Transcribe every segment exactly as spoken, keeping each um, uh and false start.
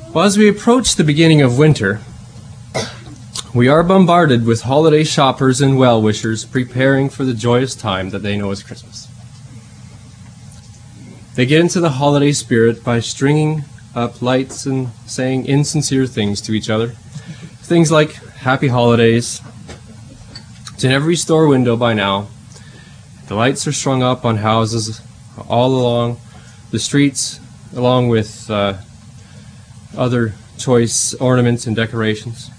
Well, as we approach the beginning of winter, we are bombarded with holiday shoppers and well-wishers preparing for the joyous time that they know as Christmas. They get into the holiday spirit by stringing up lights and saying insincere things to each other. Things like, "Happy Holidays." It's in every store window by now. The lights are strung up on houses all along the streets, along with uh, other choice ornaments and decorations.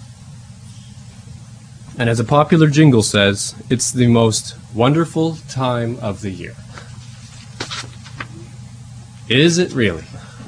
And as a popular jingle says, it's the most wonderful time of the year. Is it really?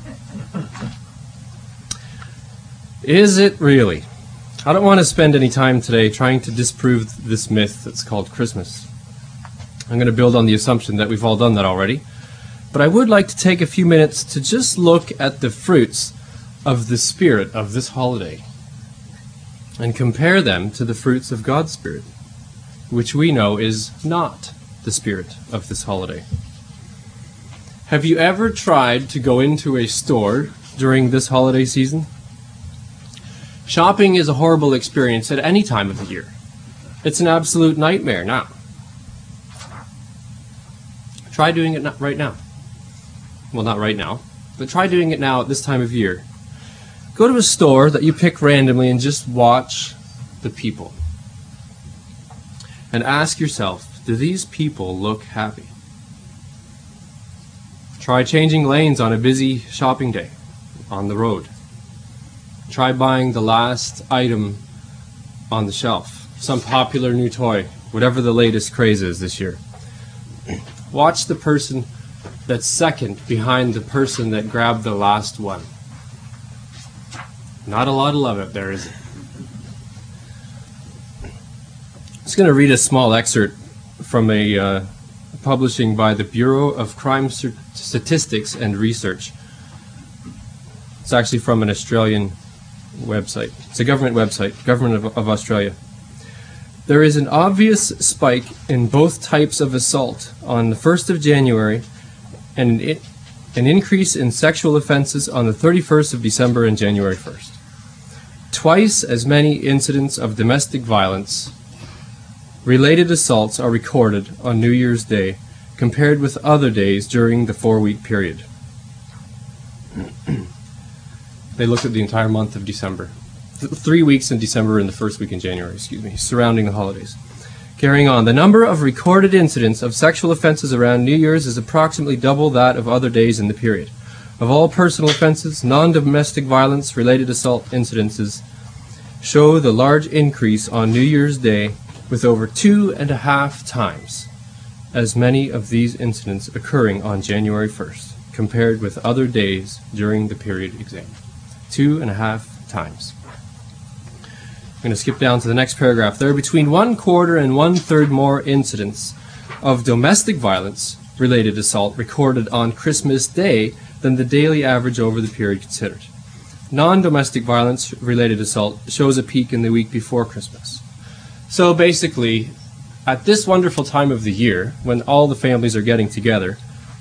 Is it really? I don't want to spend any time today trying to disprove this myth that's called Christmas. I'm going to build on the assumption that we've all done that already. But I would like to take a few minutes to just look at the fruits of the spirit of this holiday and compare them to the fruits of God's Spirit, which we know is not the spirit of this holiday. Have you ever tried to go into a store during this holiday season? Shopping is a horrible experience at any time of the year. It's an absolute nightmare now. Try doing it right now. Well, not right now, but try doing it now at this time of year. Go to a store that you pick randomly and just watch the people. And ask yourself, do these people look happy? Try changing lanes on a busy shopping day on the road. Try buying the last item on the shelf, some popular new toy, whatever the latest craze is this year. Watch the person that's second behind the person that grabbed the last one. Not a lot of love out there, is it? I'm just going to read a small excerpt from a uh, publishing by the Bureau of Crime Statistics and Research. It's actually from an Australian website. It's a government website, Government of, of Australia. There is an obvious spike in both types of assault on the first of January and an, an increase in sexual offenses on the thirty-first of December and January first. Twice as many incidents of domestic violence related assaults are recorded on New Year's Day compared with other days during the four-week period. They looked at the entire month of December. Th- three weeks in December and the first week in January, excuse me, surrounding the holidays. Carrying on, the number of recorded incidents of sexual offenses around New Year's is approximately double that of other days in the period. Of all personal offenses, non-domestic violence-related assault incidences show the large increase on New Year's Day, with over two and a half times as many of these incidents occurring on January first, compared with other days during the period examined. Two and a half times. I'm going to skip down to the next paragraph. There are between one quarter and one third more incidents of domestic violence-related assault recorded on Christmas Day than the daily average over the period considered. Non-domestic violence-related assault shows a peak in the week before Christmas. So basically, at this wonderful time of the year, when all the families are getting together,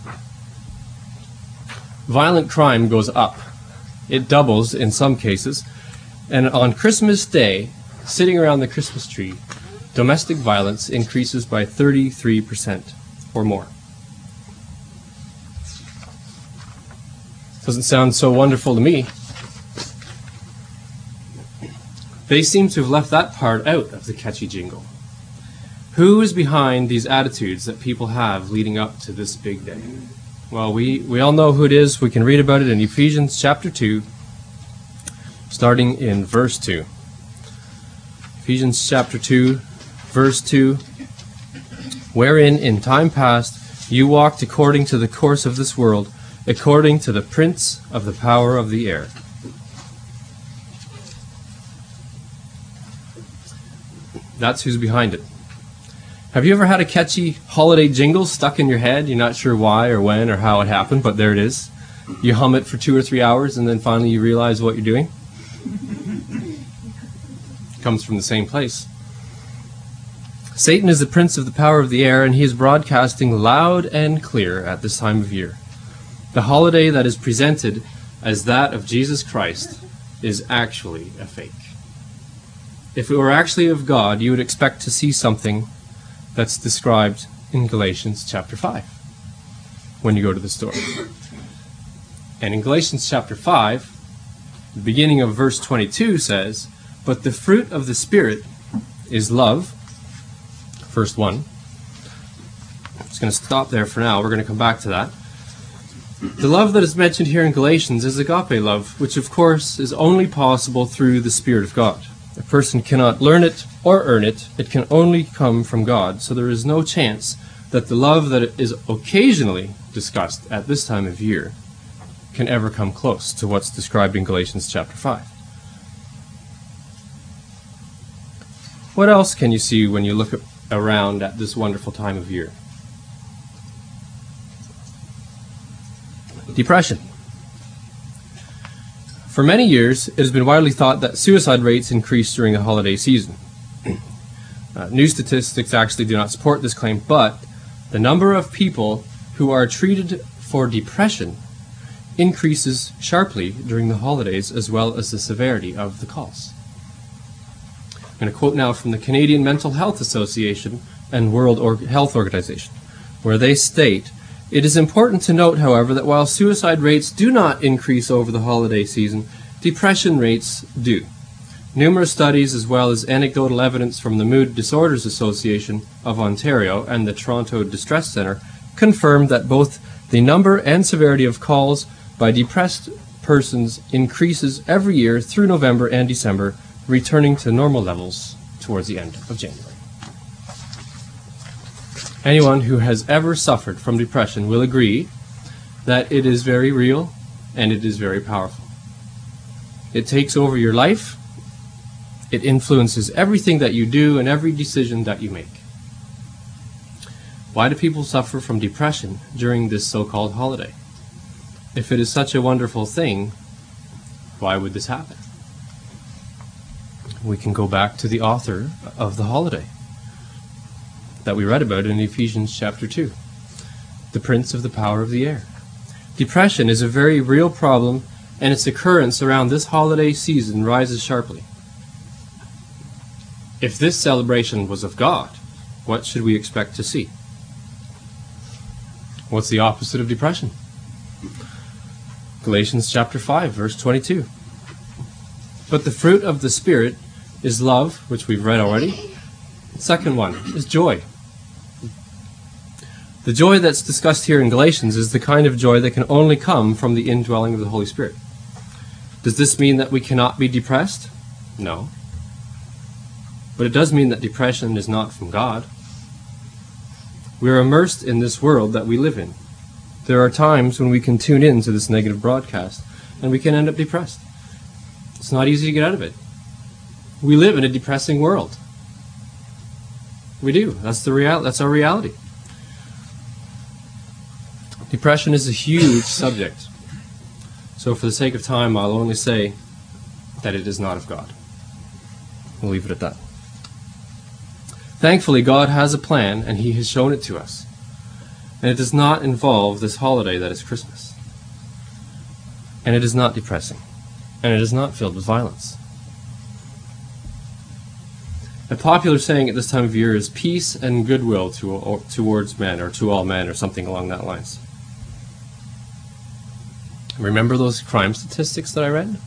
violent crime goes up. It doubles in some cases. And on Christmas Day, sitting around the Christmas tree, domestic violence increases by thirty-three percent or more. Doesn't sound so wonderful to me. They seem to have left that part out of the catchy jingle. Who is behind these attitudes that people have leading up to this big day? Well, we, we all know who it is. We can read about it in Ephesians chapter two, starting in verse two. Ephesians chapter two, verse two. Wherein in time past you walked according to the course of this world, according to the prince of the power of the air. That's who's behind it. Have you ever had a catchy holiday jingle stuck in your head? You're not sure why or when or how it happened, but there it is. You hum it for two or three hours and then finally you realize what you're doing. It comes from the same place. Satan is the prince of the power of the air, and he is broadcasting loud and clear at this time of year. The holiday that is presented as that of Jesus Christ is actually a fake. If it were actually of God, you would expect to see something that's described in Galatians chapter five when you go to the store. And in Galatians chapter five, the beginning of verse twenty-two says, "But the fruit of the Spirit is love." First one. I'm just going to stop there for now. We're going to come back to that. The love that is mentioned here in Galatians is agape love, which of course is only possible through the Spirit of God. A person cannot learn it or earn it. It can only come from God. So there is no chance that the love that is occasionally discussed at this time of year can ever come close to what's described in Galatians chapter five. What else can you see when you look around at this wonderful time of year? Depression. For many years, it has been widely thought that suicide rates increase during the holiday season. Uh, new statistics actually do not support this claim, but the number of people who are treated for depression increases sharply during the holidays, as well as the severity of the calls. I'm going to quote now from the Canadian Mental Health Association and World Or- Health Organization, where they state, "It is important to note, however, that while suicide rates do not increase over the holiday season, depression rates do. Numerous studies, as well as anecdotal evidence from the Mood Disorders Association of Ontario and the Toronto Distress Centre, confirm that both the number and severity of calls by depressed persons increases every year through November and December, returning to normal levels towards the end of January." Anyone who has ever suffered from depression will agree that it is very real and it is very powerful. It takes over your life. It influences everything that you do and every decision that you make. Why do people suffer from depression during this so-called holiday? If it is such a wonderful thing, why would this happen? We can go back to the author of the holiday that we read about in Ephesians chapter two, the prince of the power of the air. Depression is a very real problem, and its occurrence around this holiday season rises sharply. If this celebration was of God, what should we expect to see? What's the opposite of depression? Galatians chapter five, verse twenty-two. "But the fruit of the Spirit is love," which we've read already. The second one is joy. The joy that's discussed here in Galatians is the kind of joy that can only come from the indwelling of the Holy Spirit. Does this mean that we cannot be depressed? No. But it does mean that depression is not from God. We are immersed in this world that we live in. There are times when we can tune in to this negative broadcast and we can end up depressed. It's not easy to get out of it. We live in a depressing world. We do. That's the real. That's our reality. Depression is a huge subject. So for the sake of time, I'll only say that it is not of God. We'll leave it at that. Thankfully, God has a plan, and He has shown it to us. And it does not involve this holiday that is Christmas. And it is not depressing. And it is not filled with violence. A popular saying at this time of year is peace and goodwill to, or, towards men, or to all men, or something along that lines. Remember those crime statistics that I read?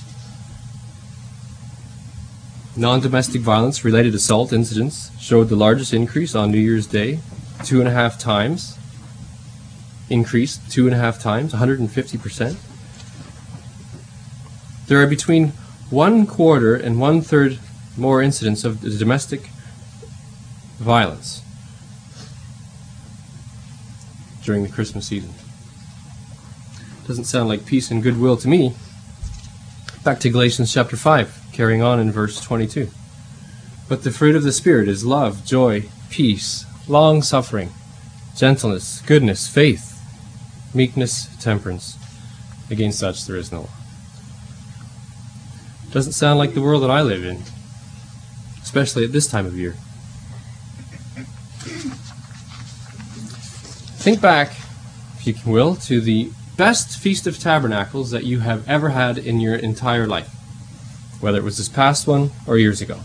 Non-domestic violence-related assault incidents showed the largest increase on New Year's Day, two and a half times. Increased two and a half times, one hundred fifty percent. There are between one quarter and one third more incidents of domestic violence during the Christmas season. Doesn't sound like peace and goodwill to me. Back to Galatians chapter five, carrying on in verse twenty-two. "But the fruit of the Spirit is love, joy, peace, long-suffering, gentleness, goodness, faith, meekness, temperance. Against such there is no law." Doesn't sound like the world that I live in, especially at this time of year. Think back, if you will, to the best Feast of Tabernacles that you have ever had in your entire life, whether it was this past one or years ago.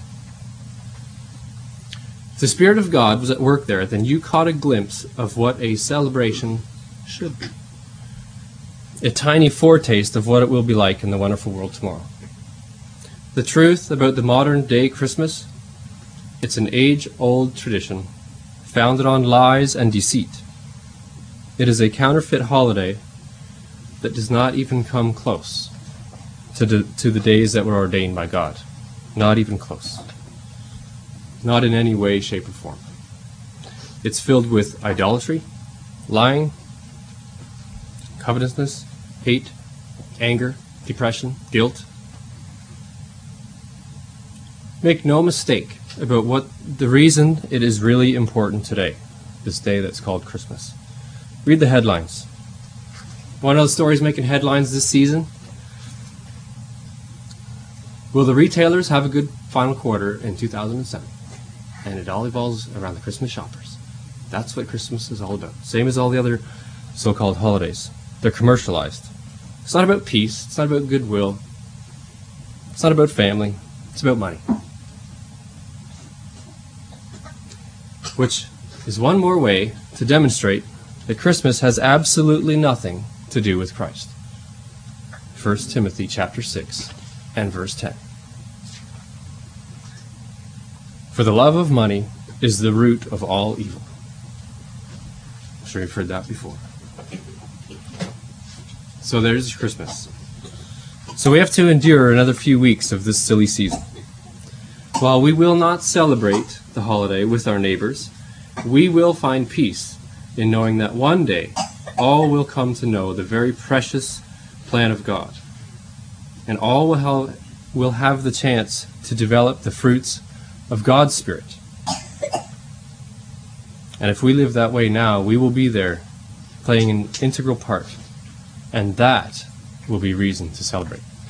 If the Spirit of God was at work there, then you caught a glimpse of what a celebration should be. A tiny foretaste of what it will be like in the wonderful world tomorrow. The truth about the modern day Christmas, it's an age-old tradition founded on lies and deceit. It is a counterfeit holiday that does not even come close to the, to the days that were ordained by God. Not even close. Not in any way, shape, or form. It's filled with idolatry, lying, covetousness, hate, anger, depression, guilt. Make no mistake about what the reason it is really important today, this day that's called Christmas. Read the headlines. One of the stories making headlines this season. Will the retailers have a good final quarter in two thousand seven? And it all evolves around the Christmas shoppers. That's what Christmas is all about. Same as all the other so-called holidays. They're commercialized. It's not about peace. It's not about goodwill. It's not about family. It's about money. Which is one more way to demonstrate that Christmas has absolutely nothing to do with Christ. First Timothy chapter six and verse ten. For the love of money is the root of all evil. I'm sure you've heard that before. So there's Christmas. So we have to endure another few weeks of this silly season. While we will not celebrate the holiday with our neighbors, we will find peace in knowing that one day all will come to know the very precious plan of God. And all will have, will have the chance to develop the fruits of God's Spirit. And if we live that way now, we will be there playing an integral part. And that will be reason to celebrate.